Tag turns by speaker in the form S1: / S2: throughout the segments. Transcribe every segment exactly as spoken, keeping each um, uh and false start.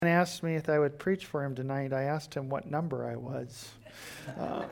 S1: And asked me if I would preach for him tonight. I asked him what number I was. Uh,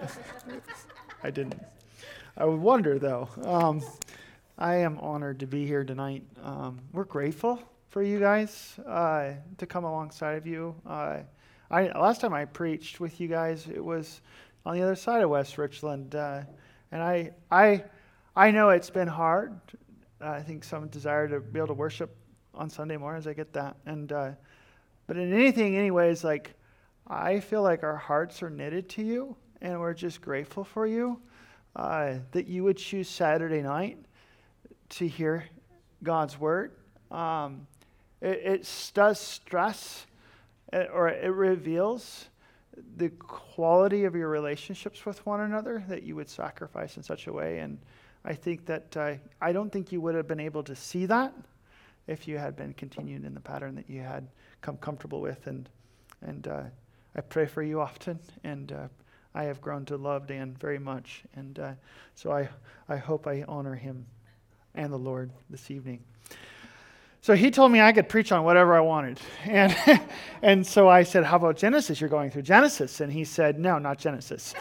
S1: I didn't. I would wonder, though. Um, I am honored to be here tonight. Um, we're grateful for you guys uh, to come alongside of you. Uh, I last time I preached with you guys, it was on the other side of West Richland, uh, and I, I, I know it's been hard. Uh, I think some desire to be able to worship on Sunday mornings. I get that, and. Uh, But in anything, anyways, like, I feel like our hearts are knitted to you, and we're just grateful for you, uh, that you would choose Saturday night to hear God's word. Um, it, it does stress, uh, or it reveals the quality of your relationships with one another, that you would sacrifice in such a way. And I think that, uh, I don't think you would have been able to see that if you had been continued in the pattern that you had come comfortable with. And and uh, I pray for you often, and uh, I have grown to love Dan very much, and uh, so I, I hope I honor him and the Lord this evening. So he told me I could preach on whatever I wanted, and and so I said, how about Genesis? You're going through Genesis. And he said, no, not Genesis.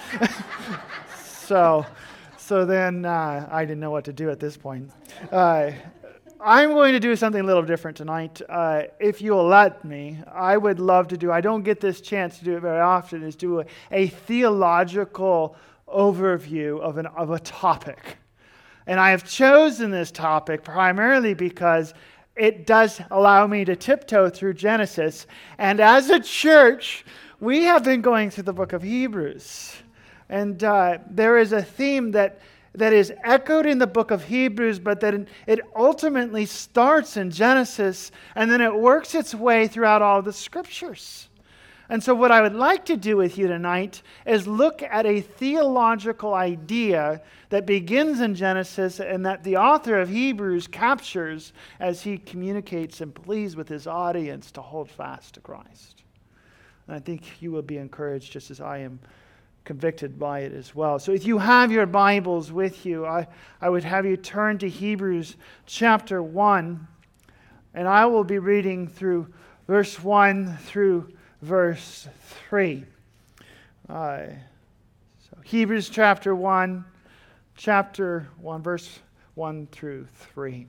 S1: so so then uh, I didn't know what to do at this point. Uh, I'm going to do something a little different tonight. Uh, if you will let me, I would love to do, I don't get this chance to do it very often, is do a, a theological overview of, an, of a topic. And I have chosen this topic primarily because it does allow me to tiptoe through Genesis. And as a church, we have been going through the book of Hebrews. And uh, there is a theme that that is echoed in the book of Hebrews, but that it ultimately starts in Genesis, and then it works its way throughout all the scriptures. And so what I would like to do with you tonight is look at a theological idea that begins in Genesis and that the author of Hebrews captures as he communicates and pleads with his audience to hold fast to Christ. And I think you will be encouraged just as I am convicted by it as well. So if you have your Bibles with you, I, I would have you turn to Hebrews chapter one, and I will be reading through verse one through verse three. Uh, so Hebrews chapter one, chapter one, verse one through three.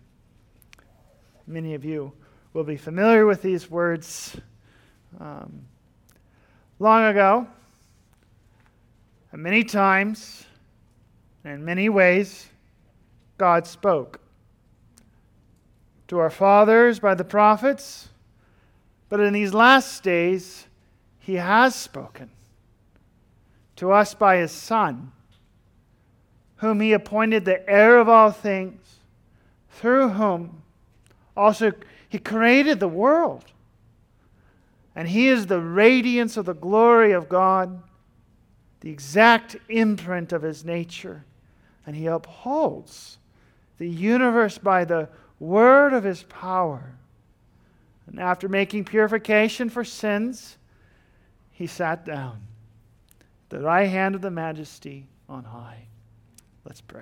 S1: Many of you will be familiar with these words. Um, long ago, and many times, and in many ways, God spoke to our fathers by the prophets, but in these last days, He has spoken to us by His Son, whom He appointed the heir of all things, through whom also He created the world. And He is the radiance of the glory of God, the exact imprint of His nature, and He upholds the universe by the word of His power. And after making purification for sins, He sat down at the right hand of the Majesty on high. Let's pray.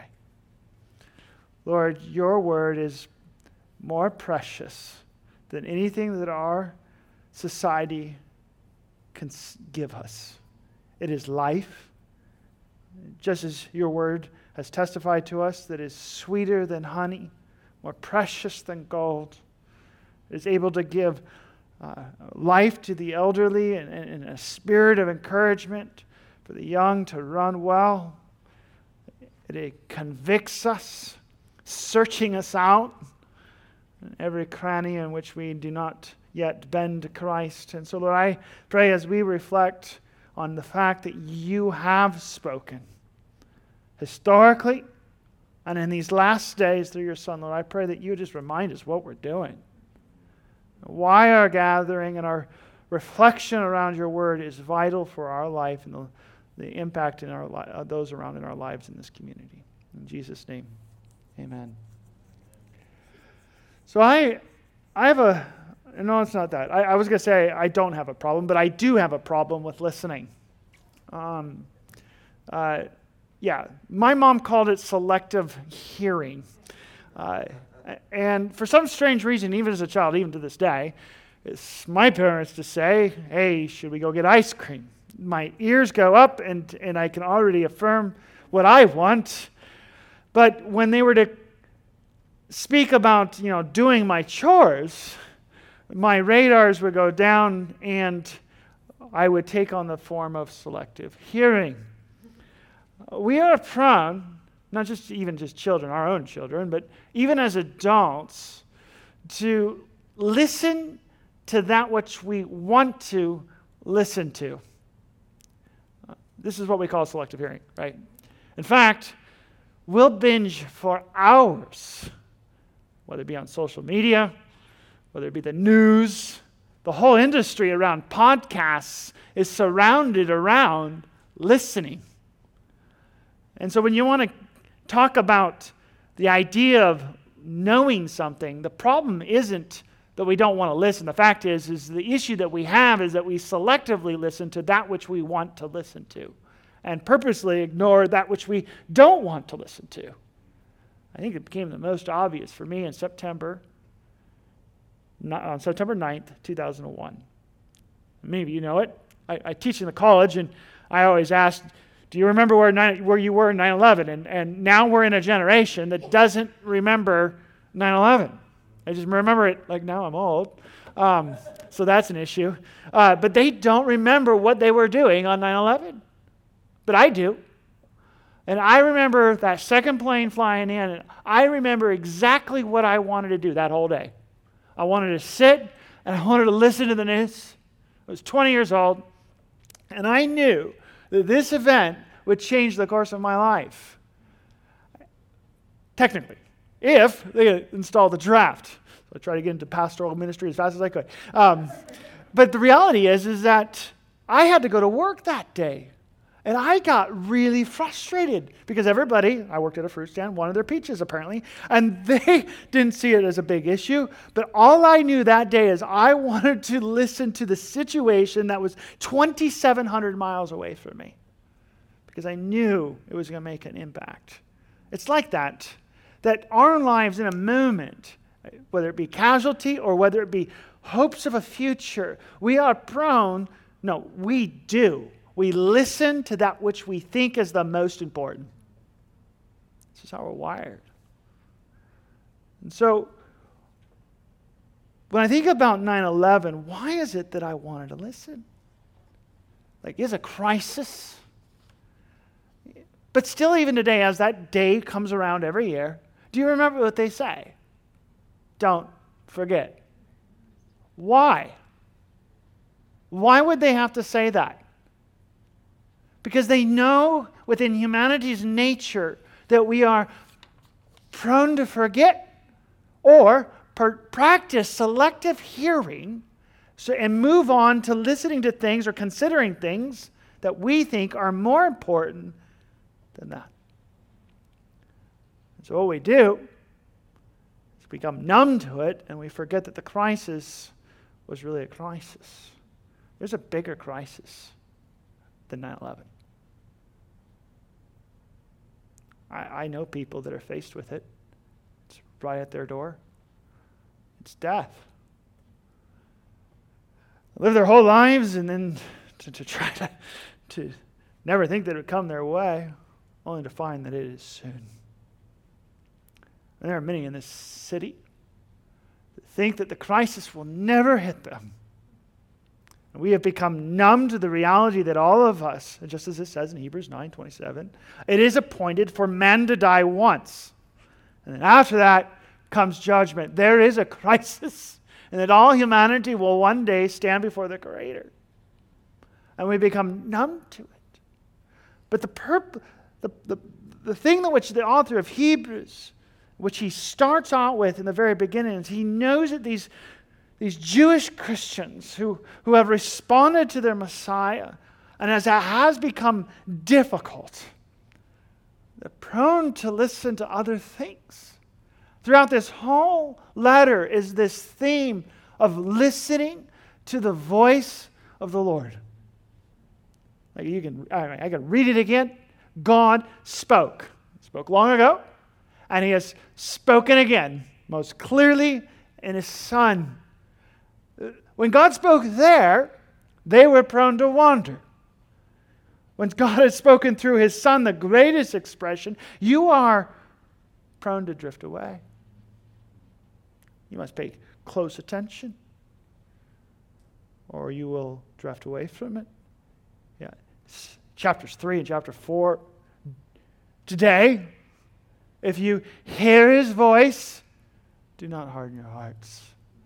S1: Lord, Your word is more precious than anything that our society can give us. It is life, just as Your word has testified to us, that is sweeter than honey, more precious than gold. It is able to give uh, life to the elderly and, and a spirit of encouragement for the young to run well. It, it convicts us, searching us out in every cranny in which we do not yet bend to Christ. And so, Lord, I pray as we reflect on the fact that You have spoken historically and in these last days through Your Son, Lord, I pray that You just remind us what we're doing, why our gathering and our reflection around Your word is vital for our life and the, the impact in our li- uh, those around in our lives in this community. In Jesus' name, amen. So I, I have a No, it's not that. I, I was going to say I don't have a problem, but I do have a problem with listening. Um, uh, yeah, my mom called it selective hearing. Uh, and for some strange reason, even as a child, even to this day, It's my parents to say, hey, should we go get ice cream? My ears go up and, and I can already affirm what I want. But when they were to speak about, you know, doing my chores, my radars would go down and I would take on the form of selective hearing. We are prone, not just even just children, our own children, but even as adults, to listen to that which we want to listen to. Uh, this is what we call selective hearing, right? In fact, we'll binge for hours, whether it be on social media, whether it be the news. The whole industry around podcasts is surrounded around listening. And so when you want to talk about the idea of knowing something, the problem isn't that we don't want to listen. The fact is, is the issue that we have is that we selectively listen to that which we want to listen to and purposely ignore that which we don't want to listen to. I think it became the most obvious for me in September, on September ninth, two thousand one. Many of you know it. I, I teach in the college, and I always ask, do you remember where, nine, where you were in nine eleven? And, and now we're in a generation that doesn't remember nine eleven. I just remember it like now I'm old. Um, so that's an issue. Uh, but they don't remember what they were doing on nine eleven. But I do. And I remember that second plane flying in, and I remember exactly what I wanted to do that whole day. I wanted to sit, and I wanted to listen to the news. I was twenty years old, and I knew that this event would change the course of my life. Technically. If they install the draft. So I tried to get into pastoral ministry as fast as I could. Um, but the reality is, is that I had to go to work that day. And I got really frustrated because everybody, I worked at a fruit stand, wanted their peaches apparently, and they didn't see it as a big issue. But all I knew that day is I wanted to listen to the situation that was twenty-seven hundred miles away from me because I knew it was going to make an impact. It's like that. That our lives in a moment, whether it be casualty or whether it be hopes of a future, we are prone, no, we do. We listen to that which we think is the most important. This is how we're wired. And so, when I think about nine eleven, why is it that I wanted to listen? Like, it's a crisis. But still, even today, as that day comes around every year, do you remember what they say? Don't forget. Why? Why would they have to say that? Because they know within humanity's nature that we are prone to forget or per- practice selective hearing so, and move on to listening to things or considering things that we think are more important than that. And so what we do is become numb to it and we forget that the crisis was really a crisis. There's a bigger crisis than nine eleven. I, I know people that are faced with it. It's right at their door. It's death. Live their whole lives and then to, to try to, to never think that it would come their way, only to find that it is soon. And there are many in this city that think that the crisis will never hit them. And we have become numb to the reality that all of us, just as it says in Hebrews nine twenty-seven, it is appointed for men to die once. And then after that comes judgment. There is a crisis, and that all humanity will one day stand before the Creator. And we become numb to it. But the purpose, the, the, the thing that which the author of Hebrews, which he starts out with in the very beginning, is he knows that these, these Jewish Christians who, who have responded to their Messiah, and as it has become difficult, they're prone to listen to other things. Throughout this whole letter is this theme of listening to the voice of the Lord. Like you can, I, I can read it again. God spoke. He spoke long ago, and he has spoken again, most clearly in his Son. When God spoke there, they were prone to wander. When God has spoken through his Son, the greatest expression, you are prone to drift away. You must pay close attention, or you will drift away from it. Yeah, chapters three and chapter four. Today, if you hear his voice, do not harden your hearts.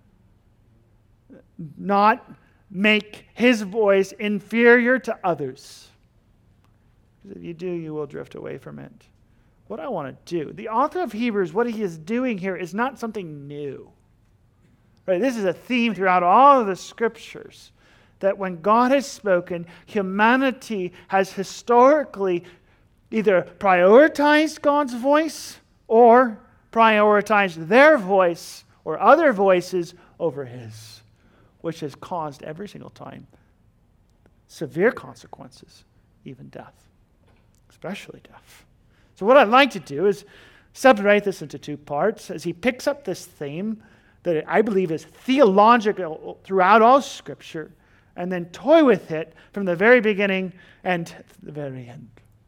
S1: Not make his voice inferior to others. Because if you do, you will drift away from it. What I want to do, the author of Hebrews, what he is doing here is not something new. Right? This is a theme throughout all of the scriptures, that when God has spoken, humanity has historically either prioritized God's voice or prioritized their voice or other voices over his, which has caused every single time severe consequences, even death, especially death. So what I'd like to do is separate this into two parts as he picks up this theme that I believe is theological throughout all Scripture, and then toy with it from the very beginning and the very end.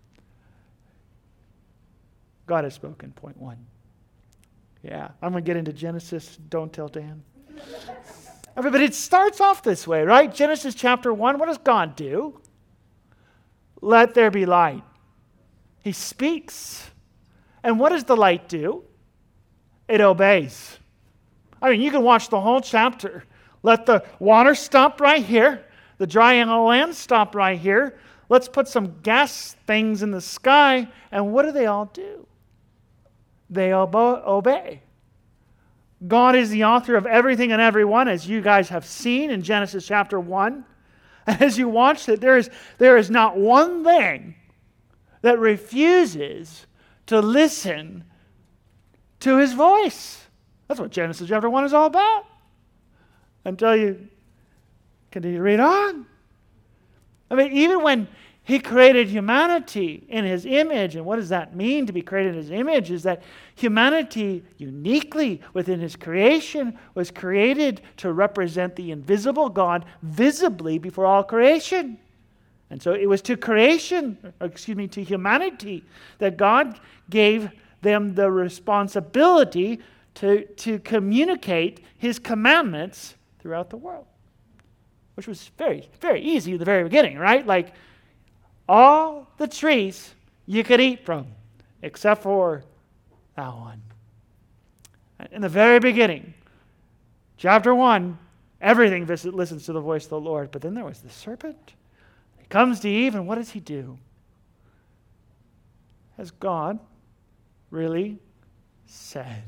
S1: God has spoken, point one. Yeah, I'm going to get into Genesis. Don't tell Dan. But it starts off this way, right? Genesis chapter one, what does God do? Let there be light. He speaks. And what does the light do? It obeys. I mean, you can watch the whole chapter. Let the water stop right here. The dry land stop right here. Let's put some gas things in the sky. And what do they all do? They obo- obey. God is the author of everything and everyone, as you guys have seen in Genesis chapter one. And as you watch it, there is, there is not one thing that refuses to listen to his voice. That's what Genesis chapter one is all about. Until you continue to read on. I mean, even when he created humanity in his image, and what does that mean to be created in his image? Is that humanity uniquely within his creation was created to represent the invisible God visibly before all creation. And so it was to creation, or excuse me, to humanity, that God gave them the responsibility to, to communicate his commandments throughout the world. Which was very, very easy at the very beginning, right? Like, all the trees you could eat from, except for that one. In the very beginning, chapter one, everything listens to the voice of the Lord. But then there was the serpent. He comes to Eve, and what does he do? Has God really said?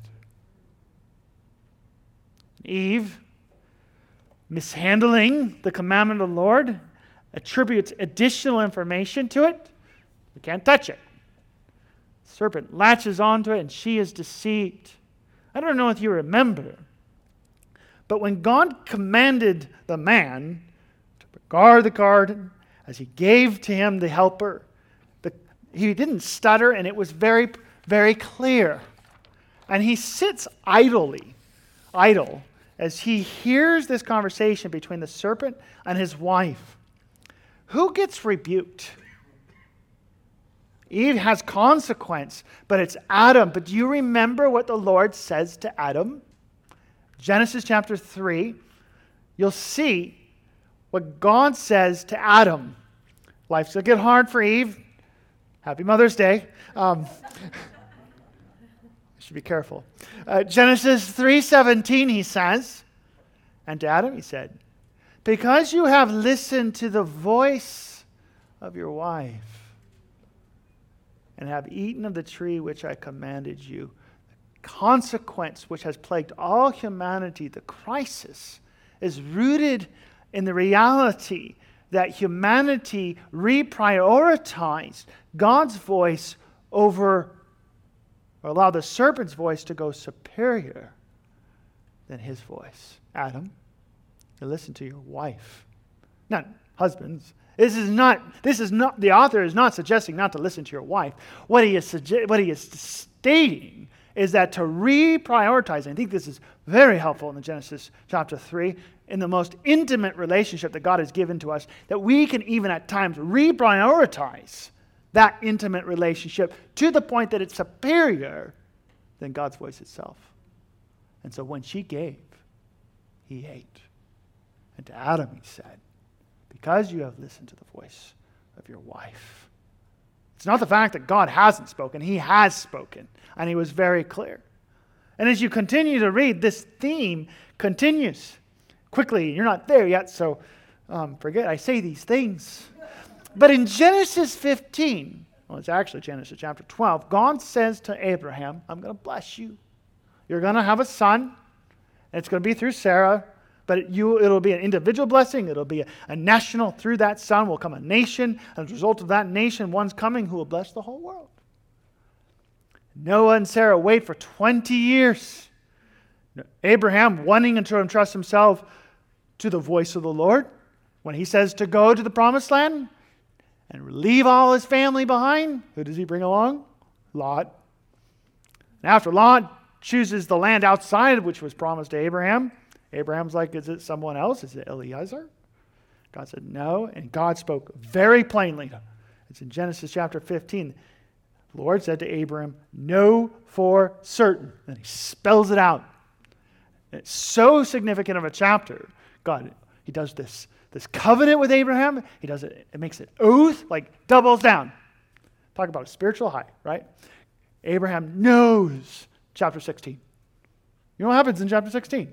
S1: Eve, mishandling the commandment of the Lord, attributes additional information to it. We can't touch it. The serpent latches onto it, and she is deceived. I don't know if you remember, but when God commanded the man to guard the garden, as he gave to him the helper, the, he didn't stutter, and it was very, very clear. And he sits idly, idle, as he hears this conversation between the serpent and his wife. Who gets rebuked? Eve has consequence, but it's Adam. But do you remember what the Lord says to Adam? Genesis chapter three, you'll see what God says to Adam. Life's going to get hard for Eve. Happy Mother's Day. Um, I should be careful. Uh, Genesis three seventeen, he says, and to Adam he said, because you have listened to the voice of your wife and have eaten of the tree which I commanded you, the consequence which has plagued all humanity, the crisis, is rooted in the reality that humanity reprioritized God's voice over, or allowed the serpent's voice to go superior than his voice. Adam, to listen to your wife. Not husbands. This is not, this is not, the author is not suggesting not to listen to your wife. What he is, suge- what he is stating is that to reprioritize, and I think this is very helpful in the Genesis chapter three, in the most intimate relationship that God has given to us that we can even at times reprioritize that intimate relationship to the point that it's superior than God's voice itself. And so when she gave, he ate. And to Adam he said, because you have listened to the voice of your wife. It's not the fact that God hasn't spoken. He has spoken. And he was very clear. And as you continue to read, this theme continues quickly. You're not there yet, so um, forget I say these things. But in Genesis fifteen, well, it's actually Genesis chapter twelve, God says to Abraham, I'm going to bless you. You're going to have a son. And it's going to be through Sarah. But you, it'll be an individual blessing. It'll be a, a national. Through that son will come a nation. As a result of that nation, one's coming who will bless the whole world. Noah and Sarah wait for twenty years. Abraham wanting to entrust himself to the voice of the Lord. When he says to go to the promised land and leave all his family behind, who does he bring along? Lot. And after Lot chooses the land outside which was promised to Abraham, Abraham's like, is it someone else? Is it Eliezer? God said no, and God spoke very plainly. It's in Genesis chapter fifteen. The Lord said to Abraham, know for certain. And he spells it out. It's so significant of a chapter. God, he does this, this covenant with Abraham. He does it, it makes an oath, like doubles down. Talk about a spiritual high, right? Abraham knows, chapter sixteen. You know what happens in chapter sixteen?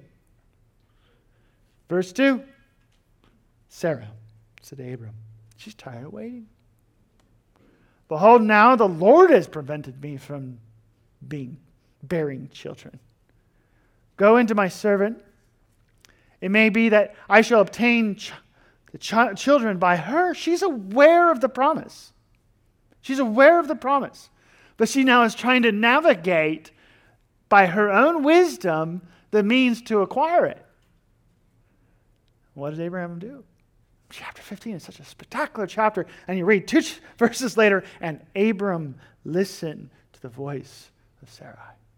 S1: Verse two, Sarah said to Abram, she's tired of waiting. Behold, now the Lord has prevented me from being bearing children. Go into my servant. It may be that I shall obtain ch- the ch- children by her. She's aware of the promise. She's aware of the promise. But she now is trying to navigate by her own wisdom the means to acquire it. What does Abraham do? Chapter fifteen is such a spectacular chapter. And you read two verses later, and Abram listened to the voice of Sarai.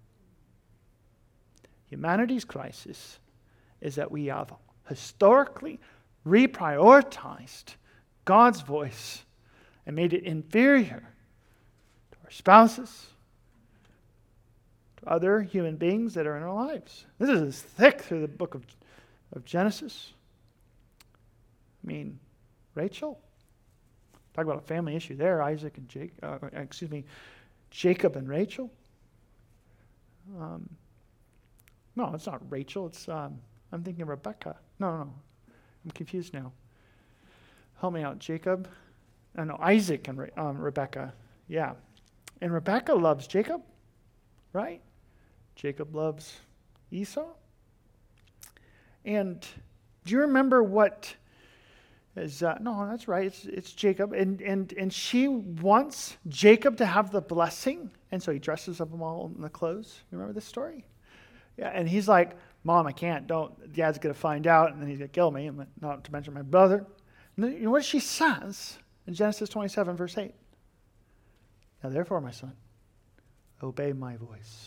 S1: Humanity's crisis is that we have historically reprioritized God's voice and made it inferior to our spouses, to other human beings that are in our lives. This is thick through the book of, of Genesis. I mean, Rachel. Talk about a family issue there. Isaac and Jacob, uh, excuse me, Jacob and Rachel. Um, no, it's not Rachel. It's um, I'm thinking of Rebecca. No, no, no. I'm confused now. Help me out, Jacob. No, no, Isaac and Re- um, Rebecca. Yeah, and Rebecca loves Jacob, right? Jacob loves Esau. And do you remember what? Is uh, no, that's right. It's it's Jacob, and and and she wants Jacob to have the blessing, and so he dresses up them all in the clothes. You remember this story? Yeah, and he's like, "Mom, I can't. Don't. Dad's gonna find out, and then he's gonna kill me. And not to mention my brother." And you know what she says in Genesis twenty-seven, verse eight? Now, therefore, my son, obey my voice,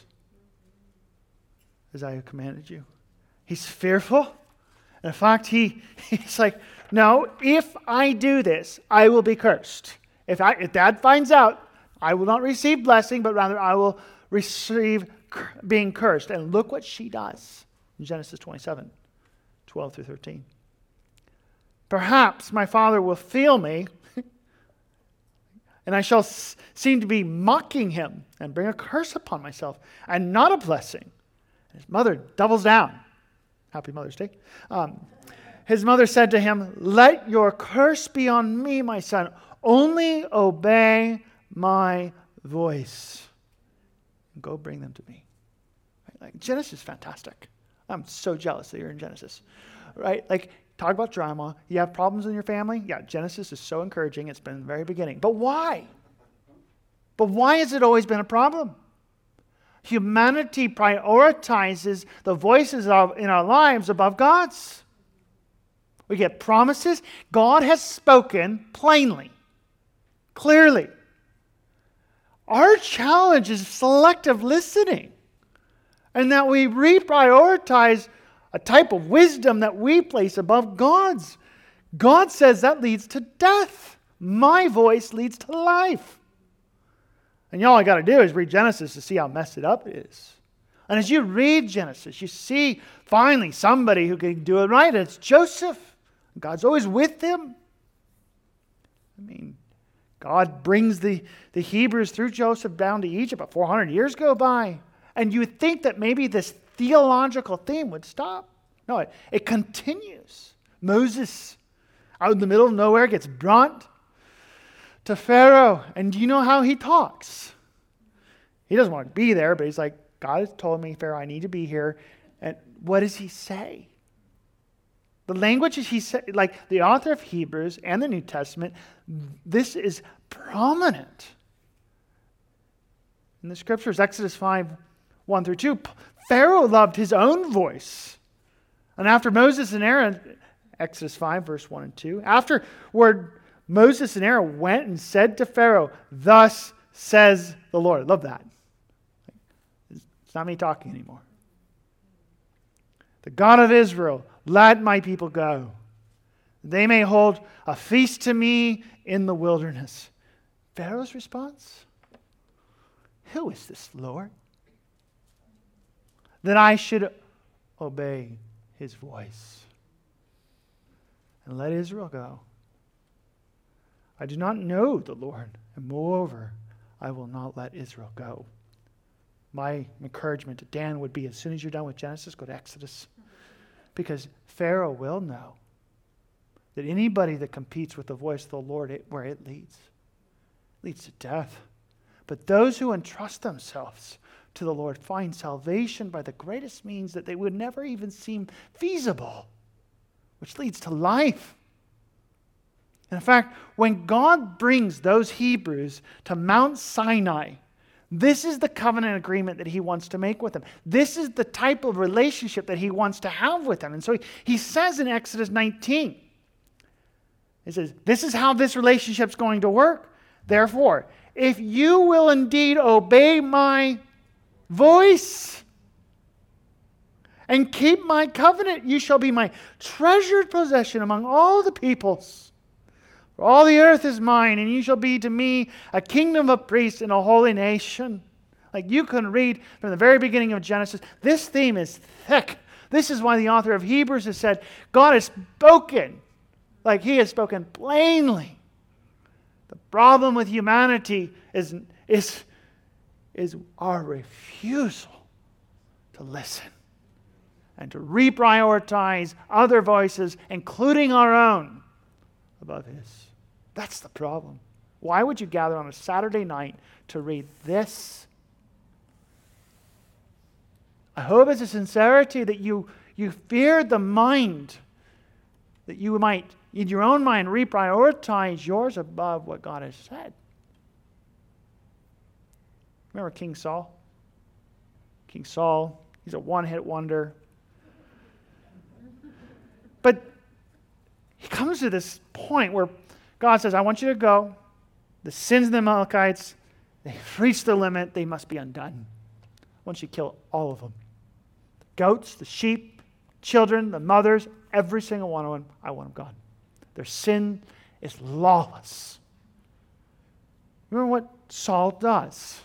S1: as I have commanded you. He's fearful. In fact, he, he's like, no, if I do this, I will be cursed. If, I, if Dad finds out, I will not receive blessing, but rather I will receive being cursed. And look what she does in Genesis twenty-seven, twelve through thirteen. Perhaps my father will feel me, and I shall s- seem to be mocking him and bring a curse upon myself, and not a blessing. And his mother doubles down. Happy Mother's Day. Um, his mother said to him, let your curse be on me, my son. Only obey my voice. And go bring them to me. Right? Like Genesis is fantastic. I'm so jealous that you're in Genesis. Right? Like, talk about drama. You have problems in your family? Yeah, Genesis is so encouraging. It's been the very beginning. But why? But why has it always been a problem? Humanity prioritizes the voices of in our lives above God's. We get promises. God has spoken plainly, clearly. Our challenge is selective listening, and that we reprioritize a type of wisdom that we place above God's. God says that leads to death. My voice leads to life. And all I got to do is read Genesis to see how messed it up it is. And as you read Genesis, you see finally somebody who can do it right. And it's Joseph. God's always with him. I mean, God brings the, the Hebrews through Joseph down to Egypt, but four hundred years go by. And you would think that maybe this theological theme would stop. No, it, it continues. Moses, out in the middle of nowhere, gets brought to Pharaoh. And do you know how he talks? He doesn't want to be there, but he's like, God has told me, Pharaoh, I need to be here. And what does he say? The language he said, like the author of Hebrews and the New Testament, this is prominent in the scriptures. Exodus five, one through two. Pharaoh loved his own voice. And after Moses and Aaron, Exodus five, verse one and two, afterward Moses and Aaron went and said to Pharaoh, thus says the Lord. I love that. It's not me talking anymore. The God of Israel, let my people go. They may hold a feast to me in the wilderness. Pharaoh's response? Who is this Lord, that I should obey his voice and let Israel go? I do not know the Lord, and moreover, I will not let Israel go. My encouragement to Dan would be, as soon as you're done with Genesis, go to Exodus. Because Pharaoh will know that anybody that competes with the voice of the Lord, it, where it leads, leads to death. But those who entrust themselves to the Lord find salvation by the greatest means that they would never even seem feasible, which leads to life. In fact, when God brings those Hebrews to Mount Sinai, this is the covenant agreement that he wants to make with them. This is the type of relationship that he wants to have with them. And so he, he says in Exodus nineteen, he says, this is how this relationship's going to work. Therefore, if you will indeed obey my voice and keep my covenant, you shall be my treasured possession among all the peoples. For all the earth is mine, and you shall be to me a kingdom of priests and a holy nation. Like you can read from the very beginning of Genesis, this theme is thick. This is why the author of Hebrews has said, God has spoken, like he has spoken plainly. The problem with humanity is, is, is our refusal to listen and to reprioritize other voices, including our own, above his. That's the problem. Why would you gather on a Saturday night to read this? I hope it's a sincerity that you, you feared the mind, that you might, in your own mind, reprioritize yours above what God has said. Remember King Saul? King Saul, he's a one-hit wonder. But he comes to this point where God says, I want you to go. The sins of the Amalekites, they've reached the limit. They must be undone. I want you to kill all of them. The goats, the sheep, children, the mothers, every single one of them, I want them gone. Their sin is lawless. Remember what Saul does?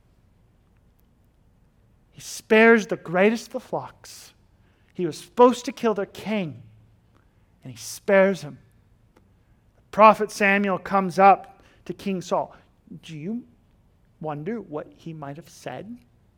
S1: He spares the greatest of the flocks. He was supposed to kill their king, and he spares him. Prophet Samuel comes up to King Saul. Do you wonder what he might have said?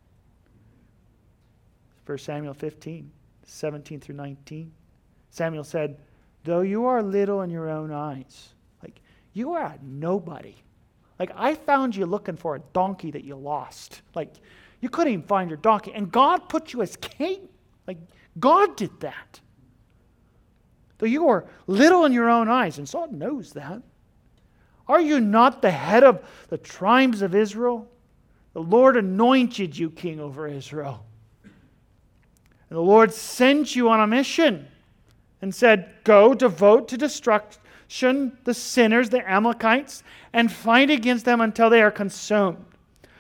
S1: First Samuel fifteen, seventeen through nineteen. Samuel said, though you are little in your own eyes, like you are a nobody. Like I found you looking for a donkey that you lost. Like you couldn't even find your donkey. And God put you as king. Like God did that. Though you are little in your own eyes, and Saul knows that. Are you not the head of the tribes of Israel? The Lord anointed you king over Israel. And the Lord sent you on a mission and said, go devote to destruction the sinners, the Amalekites, and fight against them until they are consumed.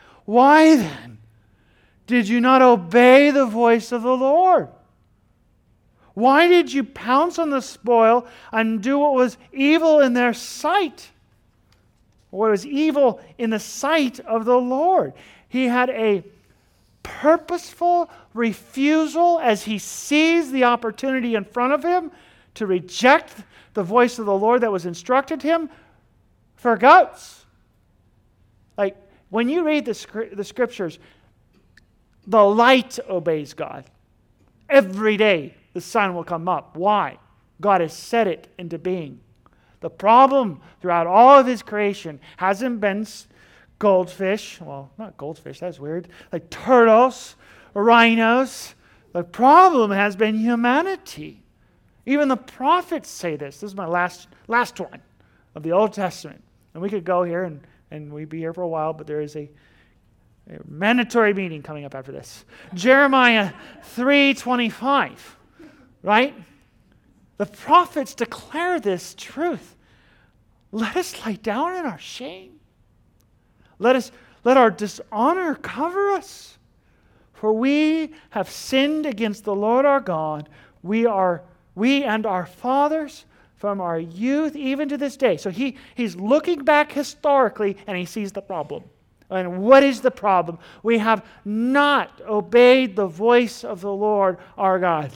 S1: Why then did you not obey the voice of the Lord? Why did you pounce on the spoil and do what was evil in their sight? What was evil in the sight of the Lord? He had a purposeful refusal as he sees the opportunity in front of him to reject the voice of the Lord that was instructed him for goats. Like, when you read the, the scriptures, the light obeys God. Every day the sun will come up. Why? God has set it into being. The problem throughout all of his creation hasn't been goldfish. Well, not goldfish, that's weird. Like turtles, rhinos. The problem has been humanity. Even the prophets say this. This is my last last one of the Old Testament. And we could go here and, and we'd be here for a while, but there is a, a mandatory meeting coming up after this. Jeremiah three twenty-five, right? The prophets declare this truth. Let us lie down in our shame. Let us let our dishonor cover us. For we have sinned against the Lord our God. We are we and our fathers from our youth even to this day. So he, he's looking back historically and he sees the problem. And what is the problem? We have not obeyed the voice of the Lord our God.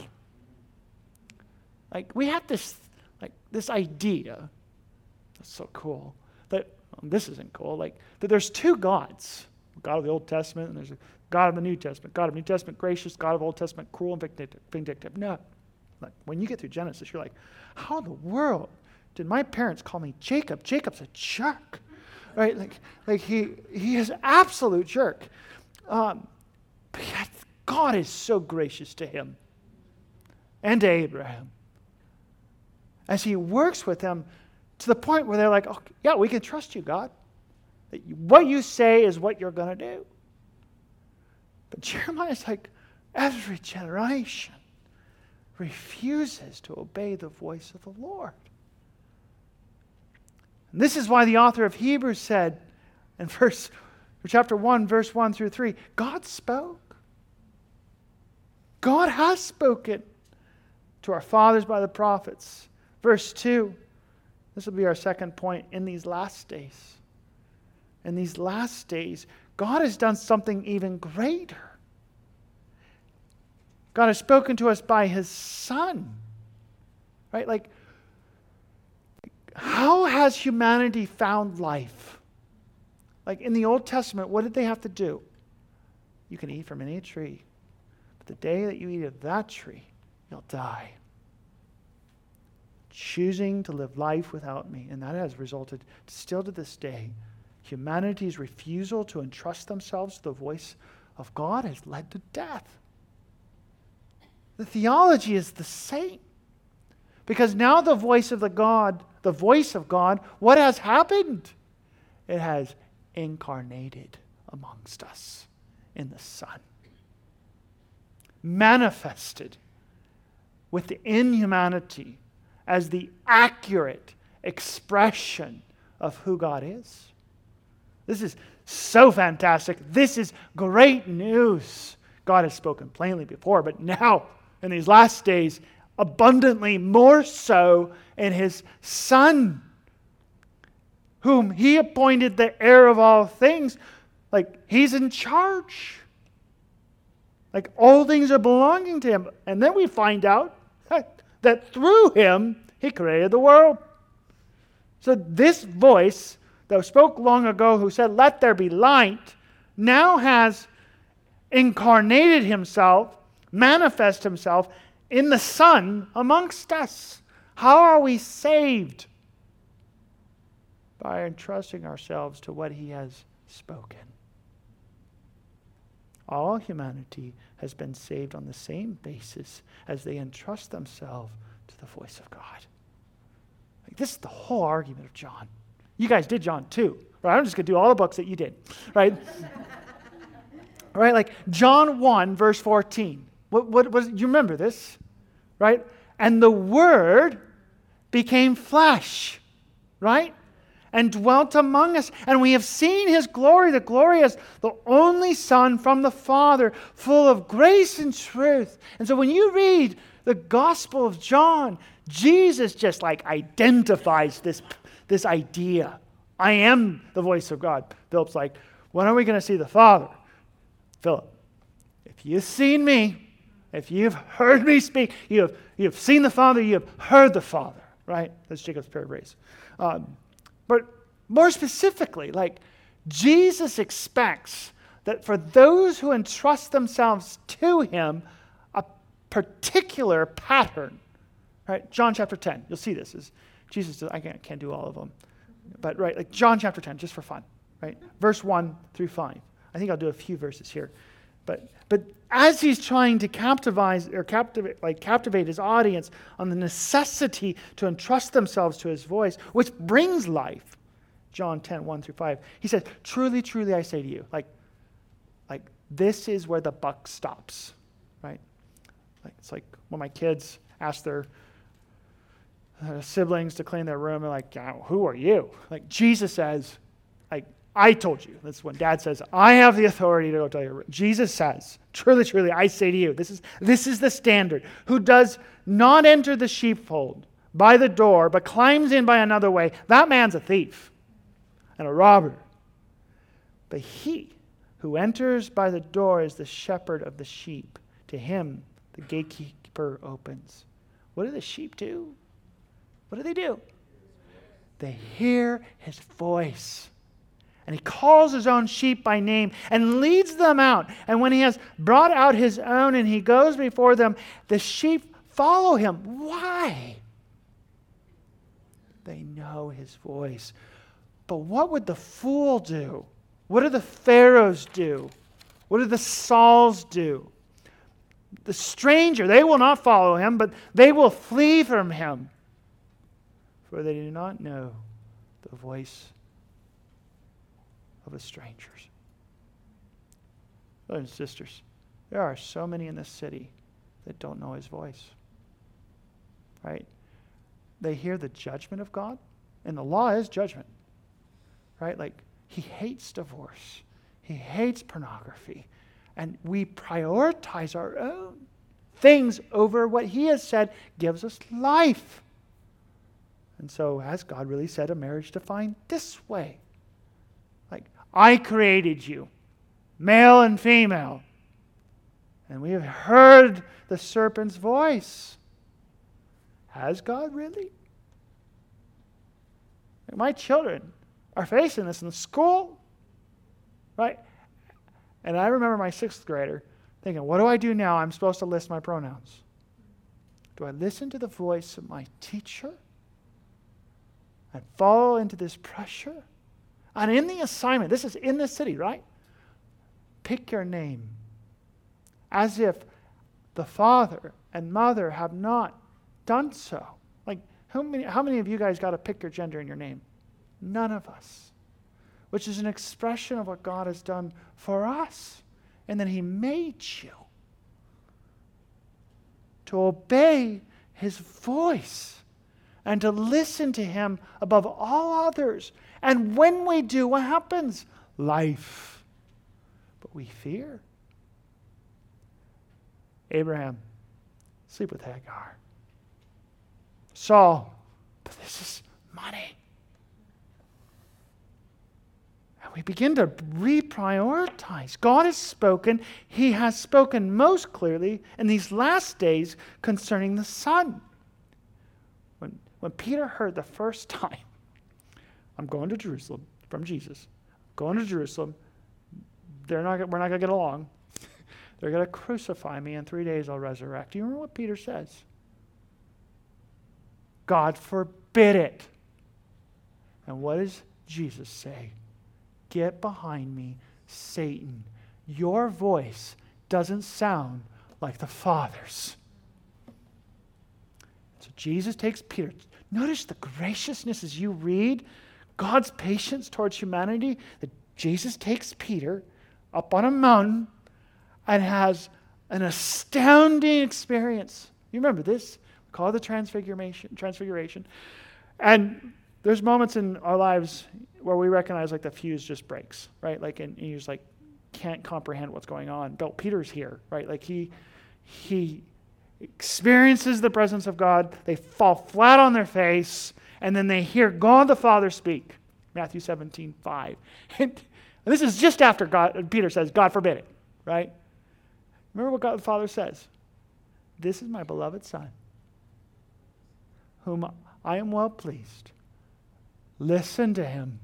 S1: Like, we have this, like, this idea, that's so cool, that, um, this isn't cool, like, that there's two gods, God of the Old Testament, and there's a God of the New Testament. God of New Testament, gracious, God of Old Testament, cruel and vindictive. vindictive. No. Like, when you get through Genesis, you're like, how in the world did my parents call me Jacob? Jacob's a jerk, right? Like, like he, he is absolute jerk. Um, but yet God is so gracious to him and to Abraham, as he works with them to the point where they're like, oh, yeah, we can trust you, God. What you say is what you're going to do. But Jeremiah's like, every generation refuses to obey the voice of the Lord. And this is why the author of Hebrews said in verse, chapter one, verse one through three, God spoke. God has spoken to our fathers by the prophets. Verse two, this will be our second point. In these last days, in these last days, God has done something even greater. God has spoken to us by His Son. Right? Like, how has humanity found life? Like, in the Old Testament, what did they have to do? You can eat from any tree, but the day that you eat of that tree, you'll die. Choosing to live life without me. And that has resulted, still to this day, humanity's refusal to entrust themselves to the voice of God has led to death. The theology is the same. Because now the voice of the God, the voice of God, what has happened? It has incarnated amongst us in the Son. Manifested within humanity as the accurate expression of who God is. This is so fantastic. This is great news. God has spoken plainly before, but now, in these last days, abundantly more so in His Son, whom He appointed the heir of all things. Like, He's in charge. Like, all things are belonging to Him. And then we find out that through Him, He created the world. So this voice that spoke long ago, who said, let there be light, now has incarnated Himself, manifest Himself in the Son amongst us. How are we saved? By entrusting ourselves to what He has spoken. All humanity has been saved on the same basis as they entrust themselves to the voice of God. Like, this is the whole argument of John. You guys did John too, right? I'm just going to do all the books that you did, right? Right? Like John one, verse fourteen. What, what was, you remember this, right? And the Word became flesh, right? And dwelt among us. And we have seen His glory, the glory as the only Son from the Father, full of grace and truth. And so when you read the Gospel of John, Jesus just like identifies this, this idea. I am the voice of God. Philip's like, when are we going to see the Father? Philip, if you've seen me, if you've heard me speak, you have, you have seen the Father, you have heard the Father, right? That's Jacob's paraphrase. Um, but more specifically, like Jesus expects that for those who entrust themselves to him, a particular pattern, right? John chapter ten, you'll see this. Is Jesus, I can't, can't do all of them, but right, like John chapter ten, just for fun, right? Verse one through five. I think I'll do a few verses here. But but as he's trying to captivate or captivate like captivate his audience on the necessity to entrust themselves to his voice, which brings life, John ten, one through five, he says, truly, truly I say to you, like, like this is where the buck stops, right? Like it's like when my kids ask their uh, siblings to clean their room, they're like, who are you? Like Jesus says, like, I told you. That's when Dad says, I have the authority to go tell you. Jesus says, truly, truly, I say to you, this is, this is the standard. Who does not enter the sheepfold by the door, but climbs in by another way, that man's a thief and a robber. But he who enters by the door is the shepherd of the sheep. To him, the gatekeeper opens. What do the sheep do? What do they do? They hear his voice. And he calls his own sheep by name and leads them out. And when he has brought out his own and he goes before them, the sheep follow him. Why? They know his voice. But what would the fool do? What do the Pharaohs do? What do the Sauls do? The stranger, they will not follow him, but they will flee from him. For they do not know the voice of the strangers. Brothers and sisters, there are so many in this city that don't know his voice. Right? They hear the judgment of God, and the law is judgment. Right? Like, he hates divorce. He hates pornography. And we prioritize our own things over what he has said gives us life. And so, has God really said a marriage defined this way? Like, I created you, male and female. And we have heard the serpent's voice. Has God really? Like, my children are facing this in school, right? And I remember my sixth grader thinking, what do I do now? I'm supposed to list my pronouns. Do I listen to the voice of my teacher and fall into this pressure? And in the assignment, this is in the city, right? Pick your name. As if the father and mother have not done so. Like, how many, how many of you guys got to pick your gender in your name? None of us. Which is an expression of what God has done for us. And then he made you to obey his voice and to listen to him above all others. And when we do, what happens? Life. But we fear. Abraham, sleep with Hagar. Saul, but this is money. And we begin to reprioritize. God has spoken. He has spoken most clearly in these last days concerning the Son. When, when Peter heard the first time, I'm going to Jerusalem from Jesus. Going to Jerusalem. They're not, we're not going to get along. They're going to crucify me, and three days I'll resurrect. Do you remember what Peter says? God forbid it. And what does Jesus say? Get behind me, Satan. Your voice doesn't sound like the Father's. So Jesus takes Peter. Notice the graciousness as you read God's patience towards humanity, that Jesus takes Peter up on a mountain and has an astounding experience. You remember this? We call it the transfiguration. Transfiguration. And there's moments in our lives where we recognize like the fuse just breaks, right? Like, and you just like can't comprehend what's going on. But Peter's here, right? Like he, he, experiences the presence of God, they fall flat on their face, and then they hear God the Father speak. Matthew seventeen five. And this is just after God, Peter says, God forbid it, right? Remember what God the Father says? This is my beloved Son, whom I am well pleased. Listen to him.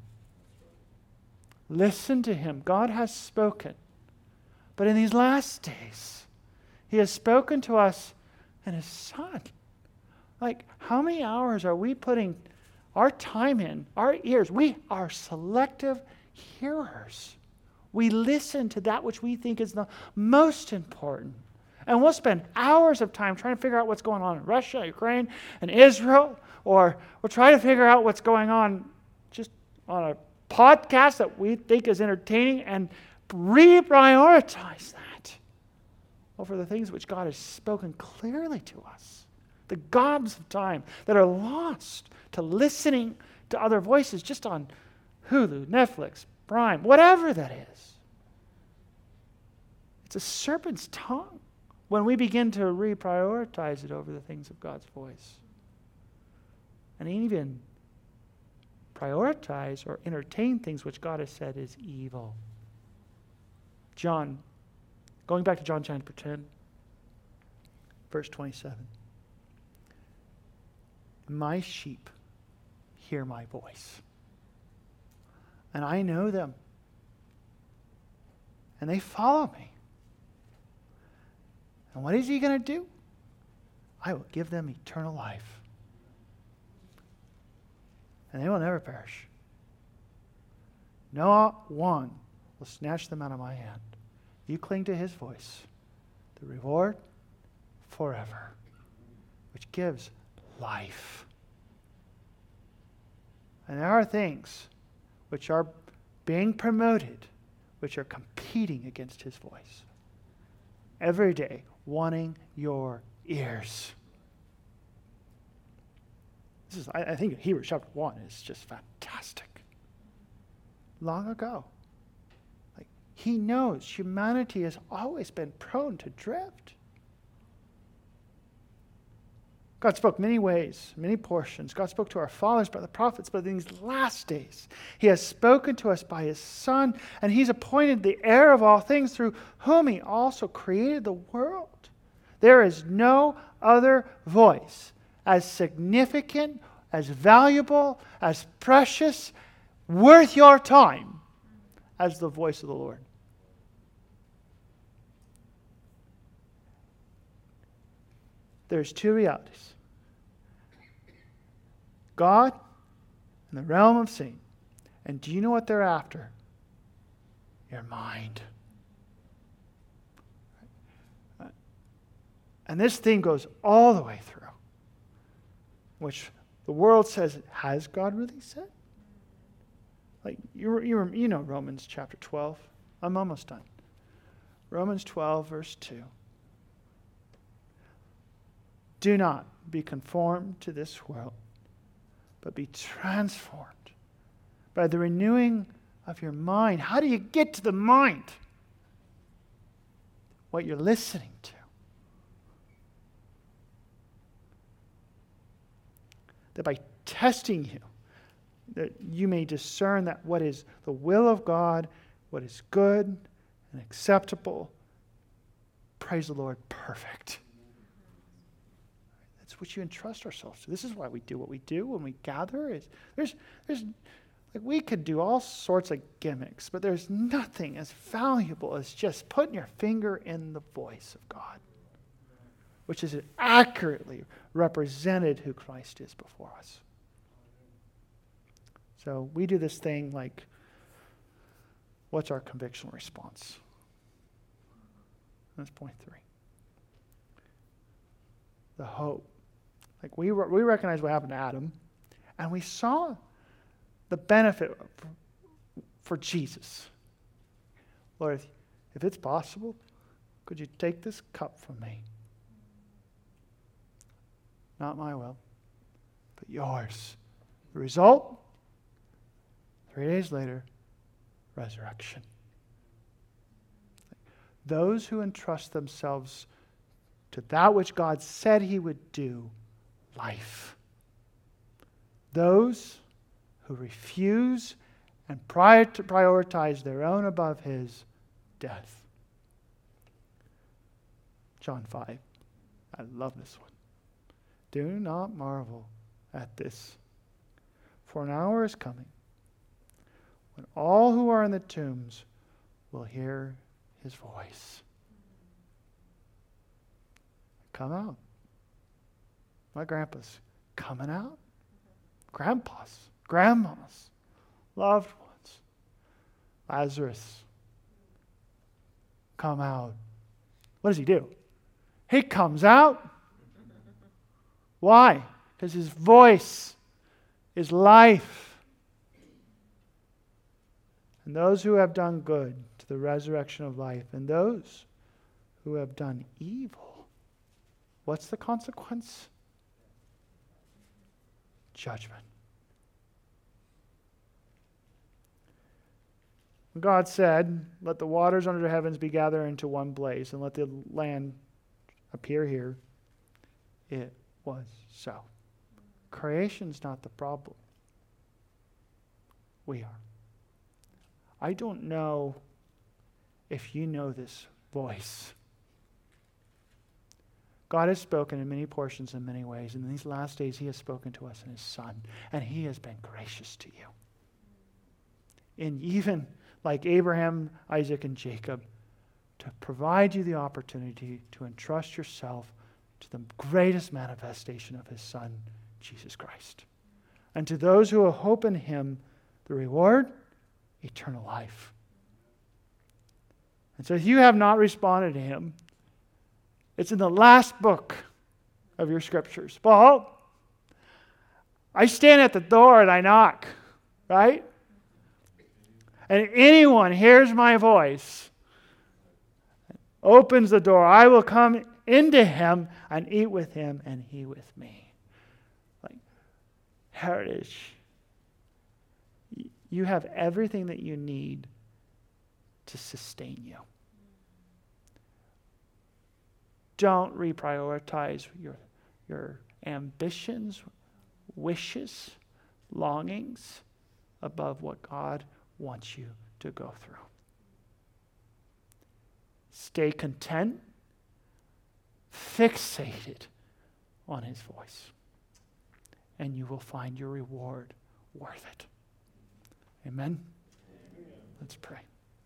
S1: Listen to him. God has spoken. But in these last days, he has spoken to us in his Son. Like, how many hours are we putting our time in, our ears? We are selective hearers. We listen to that which we think is the most important. And we'll spend hours of time trying to figure out what's going on in Russia, Ukraine, and Israel, or we'll try to figure out what's going on just on a podcast that we think is entertaining and reprioritize that over the things which God has spoken clearly to us. The gobs of time that are lost to listening to other voices just on Hulu, Netflix, Prime, whatever that is. It's a serpent's tongue when we begin to reprioritize it over the things of God's voice. And even prioritize or entertain things which God has said is evil. John, going back to John chapter ten, verse twenty-seven. My sheep hear my voice, and I know them, and they follow me. And what is he going to do? I will give them eternal life, and they will never perish. No one will snatch them out of my hand. You cling to his voice, the reward forever, which gives life. And there are things which are being promoted, which are competing against his voice. Every day, wanting your ears. This is, I, I think Hebrews chapter one is just fantastic. Long ago, like he knows humanity has always been prone to drift. God spoke many ways, many portions. God spoke to our fathers by the prophets, but in these last days, he has spoken to us by his Son, and he's appointed the heir of all things, through whom he also created the world. There is no other voice as significant, as valuable, as precious, worth your time as the voice of the Lord. There's two realities. God and the realm of Satan. And do you know what they're after? Your mind. And this theme goes all the way through, which the world says, has God really said? Like, you, you, you know Romans chapter twelve. I'm almost done. Romans twelve, verse two. Do not be conformed to this world, but be transformed by the renewing of your mind. How do you get to the mind? What you're listening to. That by testing you, that you may discern that what is the will of God, what is good and acceptable, praise the Lord, perfect. That's what you entrust ourselves to. This is why we do what we do when we gather. Is there's there's like we could do all sorts of gimmicks, but there's nothing as valuable as just putting your finger in the voice of God, which is accurately represented who Christ is before us. So we do this thing like, what's our convictional response? That's point three. The hope. Like we we recognize what happened to Adam, and we saw the benefit for, for Jesus. Lord, if, if it's possible, could you take this cup from me? Not my will, but yours. The result, three days later, resurrection. Those who entrust themselves to that which God said he would do, life. Those who refuse and prioritize their own above his, death. John five. I love this one. Do not marvel at this, for an hour is coming when all who are in the tombs will hear his voice. Come out. My grandpa's coming out. Grandpas, grandmas, loved ones. Lazarus, come out. What does he do? He comes out. Why? Because his voice is life. And those who have done good to the resurrection of life, and those who have done evil, what's the consequence? Judgment. God said, let the waters under the heavens be gathered into one place, and let the land appear here. It was so. Creation's not the problem. We are. I don't know if you know this voice. God has spoken in many portions in many ways, and in these last days he has spoken to us in his Son, and he has been gracious to you. And even like Abraham, Isaac, and Jacob, to provide you the opportunity to entrust yourself to the greatest manifestation of his Son, Jesus Christ. And to those who will hope in him, the reward, eternal life. And so if you have not responded to him, it's in the last book of your scriptures. Paul, I stand at the door and I knock, right? And anyone hears my voice, opens the door, I will come into him and eat with him and he with me. Like Heritage, you have everything that you need to sustain you. Don't reprioritize your, your ambitions, wishes, longings above what God wants you to go through. Stay content, fixated on his voice, and you will find your reward worth it. Amen? Let's pray.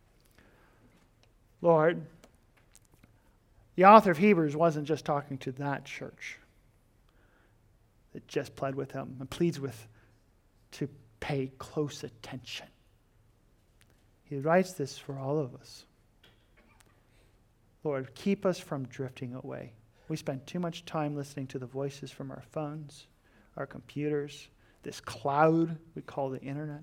S1: Lord, the author of Hebrews wasn't just talking to that church that just pled with him and pleads with to pay close attention. He writes this for all of us. Lord, keep us from drifting away. We spend too much time listening to the voices from our phones, our computers, this cloud we call the internet,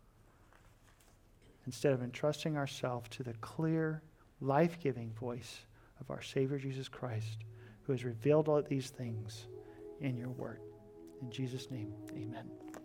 S1: instead of entrusting ourselves to the clear, life-giving voice of our Savior Jesus Christ, who has revealed all these things in your word. In Jesus' name, amen.